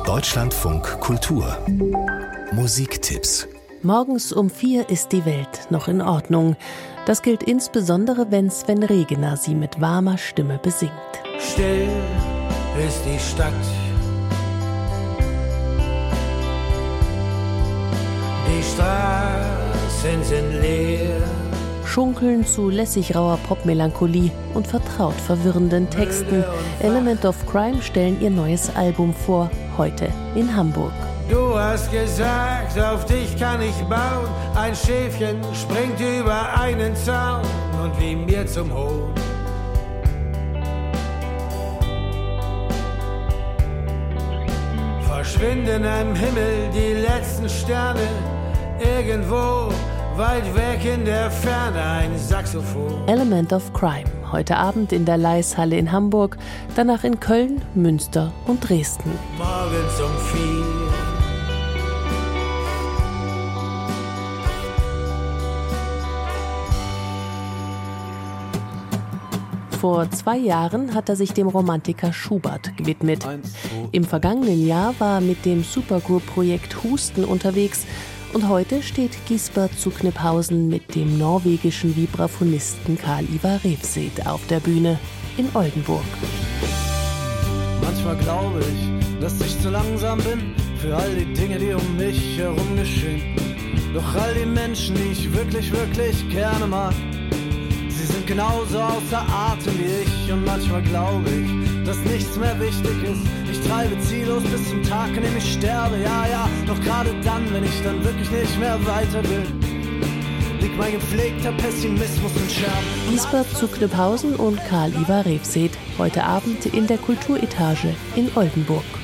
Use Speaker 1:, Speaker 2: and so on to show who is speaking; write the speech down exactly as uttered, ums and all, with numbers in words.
Speaker 1: Deutschlandfunk Kultur Musiktipps.
Speaker 2: Morgens um vier ist die Welt noch in Ordnung. Das gilt insbesondere, wenn Sven Regener sie mit warmer Stimme besingt.
Speaker 3: Still ist die Stadt, die Straßen sind leer.
Speaker 2: Schunkeln zu lässig rauer Popmelancholie und vertraut verwirrenden Texten. Element of Crime stellen ihr neues Album vor, heute in Hamburg.
Speaker 3: Du hast gesagt, auf dich kann ich bauen. Ein Schäfchen springt über einen Zaun und wie mir zum Hohn. Verschwinden am Himmel die letzten Sterne. Irgendwo weit weg in der Ferne ein Saxophon.
Speaker 2: Element of Crime, heute Abend in der Leishalle in Hamburg, danach in Köln, Münster und Dresden.
Speaker 3: Morgens um vier.
Speaker 2: Vor zwei Jahren hat er sich dem Romantiker Schubert gewidmet. Im vergangenen Jahr war er mit dem Supergroup-Projekt Husten unterwegs und heute steht Gisbert zu Kniphausen mit dem norwegischen Vibraphonisten Karl Ivar Revsed auf der Bühne in Oldenburg.
Speaker 4: Manchmal glaube ich, dass ich zu langsam bin für all die Dinge, die um mich herum geschehen. Doch all die Menschen, die ich wirklich, wirklich gerne mag, sie sind genauso außer Atem wie ich. Und manchmal glaube ich, dass nichts mehr wichtig ist. Ich treibe ziellos bis zum Tag, an dem ich sterbe, ja, ja. Doch gerade dann, wenn ich dann wirklich nicht mehr weiter will, liegt mein gepflegter Pessimismus in Scherben.
Speaker 2: Gisbert zu Kniphausen und Karl Ivar Revsed, heute Abend in der Kulturetage in Oldenburg.